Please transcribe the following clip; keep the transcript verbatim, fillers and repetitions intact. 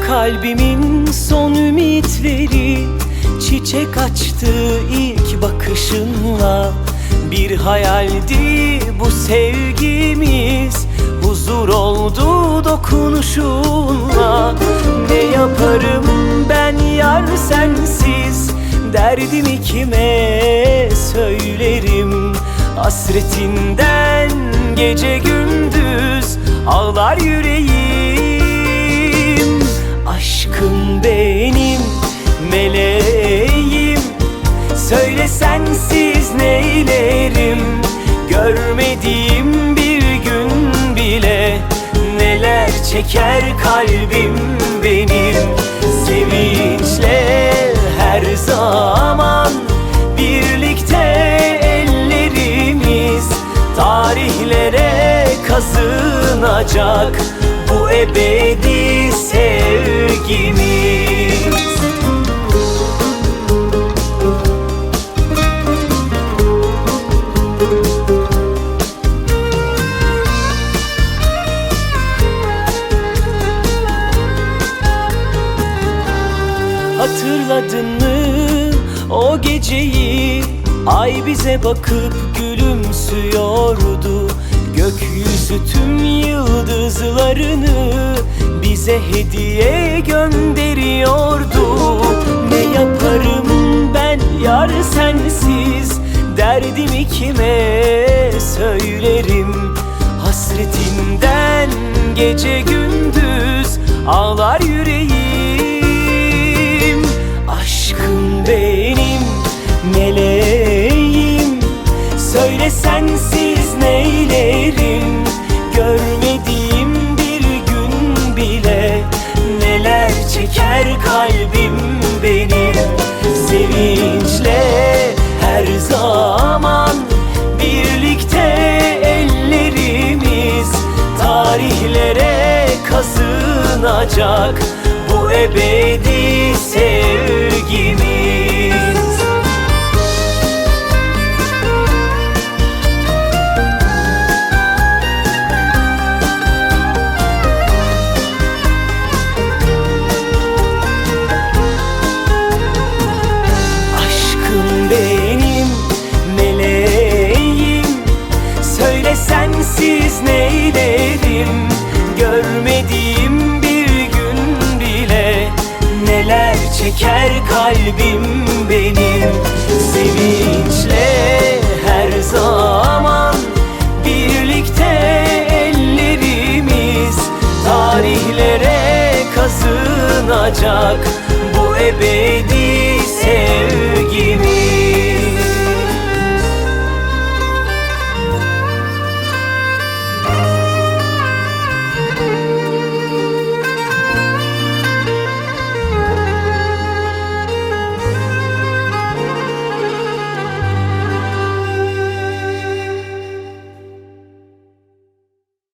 Kalbimin son ümitleri çiçek açtı ilk bakışınla. Bir hayaldi bu sevgimiz, huzur oldu dokunuşunla. Ne yaparım ben yar sensiz, derdimi kime söylerim? Hasretinden gece gündüz ağlar yüreğim. Aşkım benim meleğim, söyle sensiz neylerim? Görmediğim bir gün bile neler çeker kalbim benim. Sevinçle her zaman birlikte ellerimiz, tarihlere kazınacak bu ebedi sevgimiz. Hatırladın mı o geceyi? Ay bize bakıp gülümsüyordu. Gökyüzü tüm yıldızlarını bize hediye gönderiyordu. Ne yaparım ben yar sensiz, derdimi kime söylerim? Hasretinden gece gündüz ağlar yüreğim. Aşkım benim meleğim, söyle sensiz neylerim? Görmediğim bir gün bile neler çeker kalbim benim. Sevinçle her zaman birlikte ellerimiz, tarihlere kazınacak bu ebedi sevgimiz. Sensiz neylerim? Görmediğim bir gün bile neler çeker kalbim benim. Sevinçle her zaman birlikte ellerimiz, tarihlere kazınacak bu ebedi